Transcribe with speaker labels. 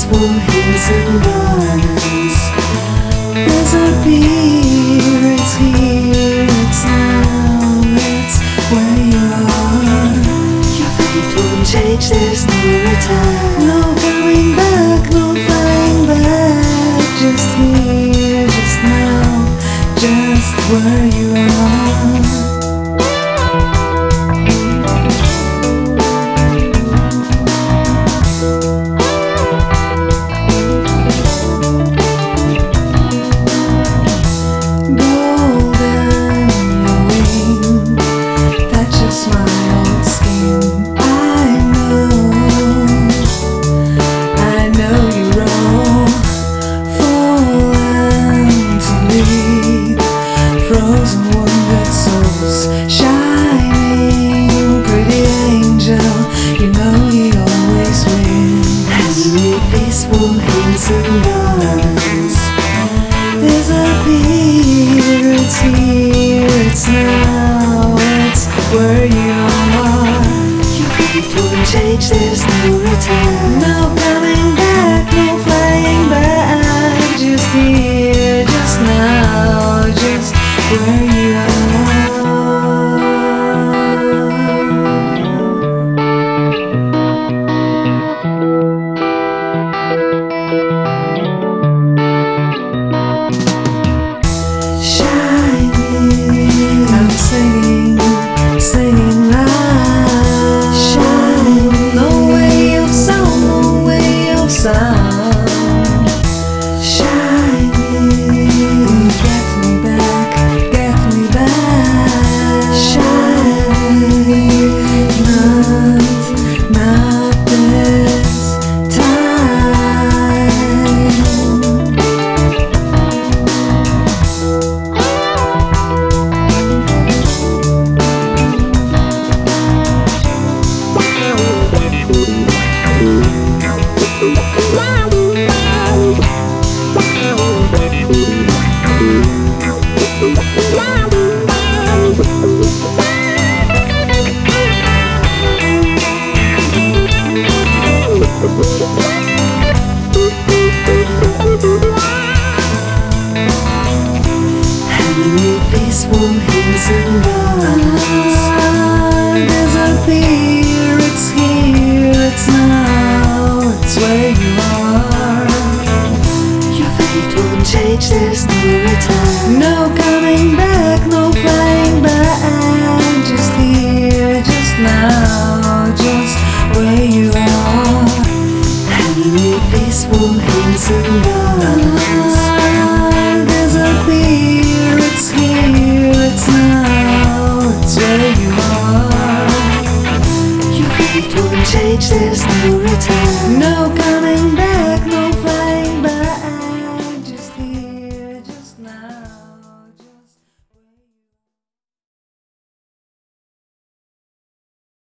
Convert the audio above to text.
Speaker 1: peaceful hills and gardens. There's a beer, it's here, it's now, it's where you are. Your fate won't change, there's no return. No coming back, no flying back. Just here, just now, just where you are. Frozen wounded souls, shining, pretty angel, you know he always wins. Heavenly peaceful hills and gardens. There's a beer, it's here, it's now, it's where you are. Your fate won't change, there's no return. No coming back, no flying back. Just here, just now, just where you are. Shining, I'm singing, singing loud. Shining, no way of sound, no way of sound. Peaceful hills and gardens. There's a beer, it's here, it's now, it's where you are. Your fate won't change, there's no return. No coming back, no flying back. Just here, just now, just where you are. Heavenly peaceful hills and gardens. There's a beer, it's here, it's now, it's where you are. Your fate won't change, there's no return. No